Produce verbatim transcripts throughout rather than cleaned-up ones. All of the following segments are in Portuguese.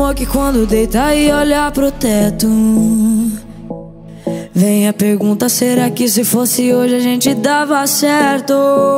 amor que quando deita e olha pro teto, vem a pergunta, será que se fosse hoje a gente dava certo?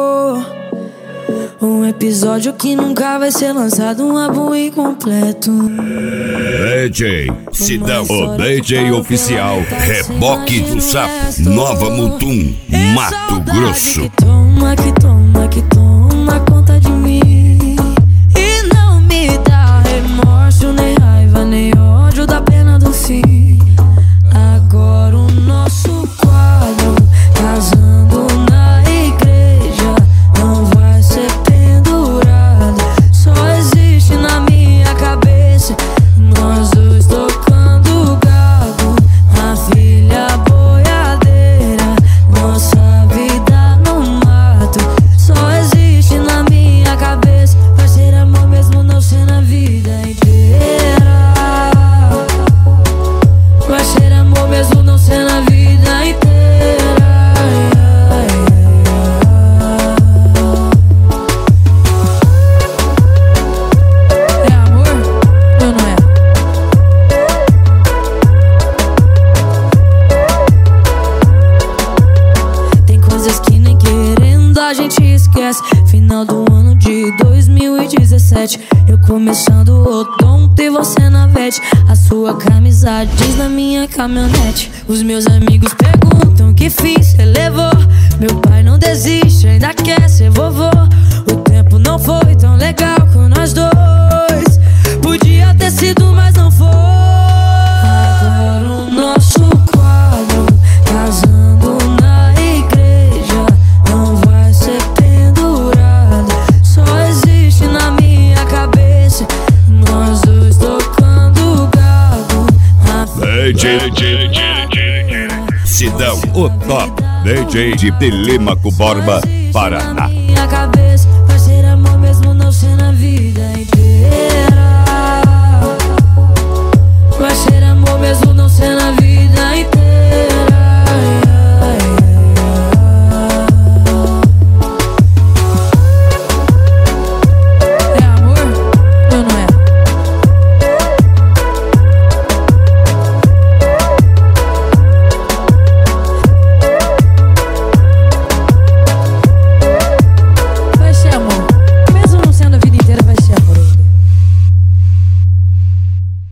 Um episódio que nunca vai ser lançado, um álbum incompleto. D J Sidão, o D J oficial, Reboque do Sapo, Nova Mutum, Mato Grosso. Que toma, que toma, que toma conta de mim e não me dá remorso, nem raiva, nem ódio da pena do fim. Agora o nosso quadro, casando na igreja, não vai ser pendurado, só existe na minha cabeça. Nós dois tocando gado, a filha boiadeira, nossa vida no mato, só existe na minha cabeça. Vai ser amor mesmo não sendo a vida inteira. Vai ser amor mesmo não sendo a vida inteira. É amor ou não é? Tem coisas que nem querendo a gente esquece. Final do ano de dois mil e dezessete, eu começando o odonto e você na vete. A sua camisa jeans na minha caminhonete. Os meus amigos perguntam que fiz, cê levou. Meu pai não desiste, ainda quer ser vovô. O tempo não foi tão legal com nós dois, podia ter sido, mas não foi. Agora o nosso quadro, casando na igreja, não vai ser pendurado, só existe na minha cabeça. Nós dois tocando gado, D J Sidão, o top D J de Telêmaco Borba, Paraná. minha cabeça.